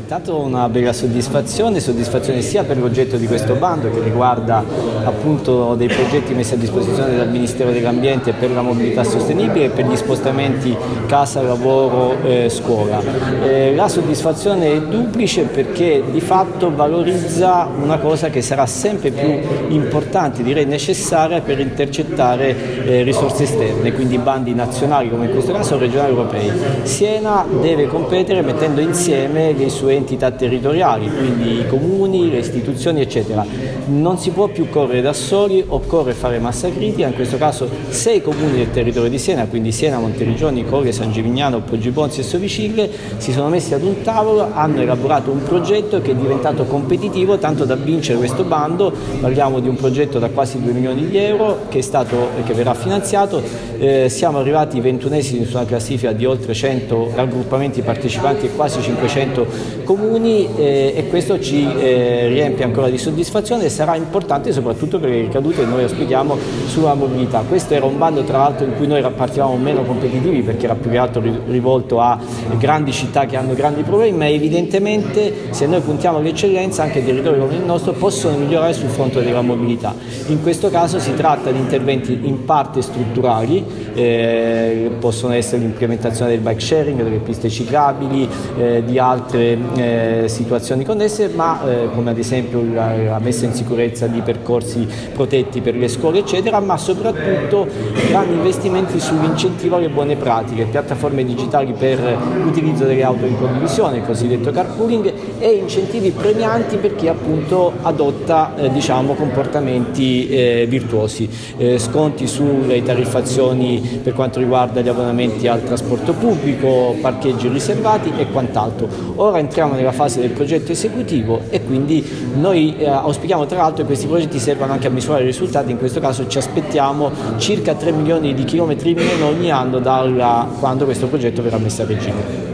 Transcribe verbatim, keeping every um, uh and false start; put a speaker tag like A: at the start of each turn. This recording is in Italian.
A: Intanto una bella soddisfazione, soddisfazione sia per l'oggetto di questo bando che riguarda appunto dei progetti messi a disposizione dal Ministero dell'Ambiente per la mobilità sostenibile e per gli spostamenti casa, lavoro, eh, scuola. Eh, la soddisfazione è duplice perché di fatto valorizza una cosa che sarà sempre più importante, direi necessaria per intercettare eh, risorse esterne, quindi bandi nazionali come in questo caso regionali europei. Siena deve competere mettendo insieme le sue entità territoriali, quindi i comuni, le istituzioni eccetera. Non si può più correre da soli, occorre fare massa critica, in questo caso sei comuni del territorio di Siena, quindi Siena, Monteriggioni, Colle, San Gimignano, Poggiponzi e Sovicille, si sono messi ad un tavolo, hanno elaborato un progetto che è diventato competitivo tanto da vincere questo bando. Parliamo di un progetto da quasi due milioni di euro che, è stato, che verrà finanziato. Eh, siamo arrivati ventunesimi su una classifica di oltre cento raggruppamenti partecipanti e quasi cinquecento comuni eh, e questo ci eh, riempie ancora di soddisfazione e sarà importante soprattutto per le ricadute che noi auspichiamo sulla mobilità. Questo era un bando tra l'altro in cui noi partivamo meno competitivi perché era più che altro rivolto a grandi città che hanno grandi problemi, ma evidentemente se noi puntiamo all'eccellenza anche territori come il nostro possono migliorare sul fronte della mobilità. In questo caso si tratta di interventi in parte strutturali, eh, possono essere l'implementazione del bike sharing, delle piste ciclabili, eh, di altre eh, situazioni connesse, ma eh, come ad esempio la, la messa in sicurezza di percorsi protetti per le scuole eccetera, ma soprattutto grandi investimenti sull'incentivo alle buone pratiche, piattaforme digitali per l'utilizzo delle auto in condivisione, il cosiddetto carpooling, e incentivi premianti per chi appunto adotta eh, diciamo, comportamenti eh, virtuosi, eh, sconti sulle tariffazioni per quanto riguarda gli abbonamenti al trasporto pubblico, parcheggi riservati e quant'altro. Ora entriamo nella fase del progetto esecutivo e quindi noi eh, auspichiamo tra l'altro che questi progetti servano anche a misurare i risultati. In questo caso ci aspettiamo circa tre milioni di chilometri in meno ogni anno da quando questo progetto verrà messo a regime.